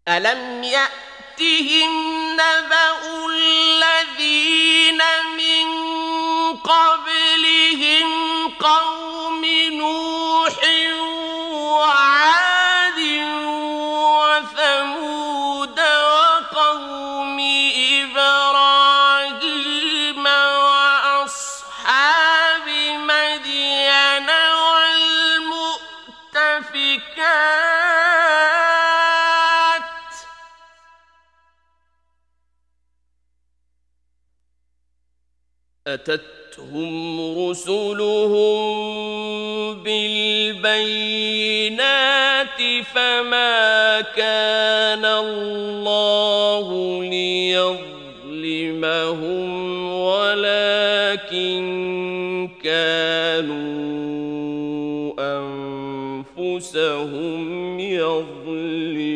ألم يأتهم نبأ الذين من قبلهم قوم نوح وعاد وثمود وقوم إبراهيم وأصحاب مدين والمؤتفكات أتتهم رسلهم بالبينات فما كان الله ليظلمهم ولكن كانوا أنفسهم يظلمون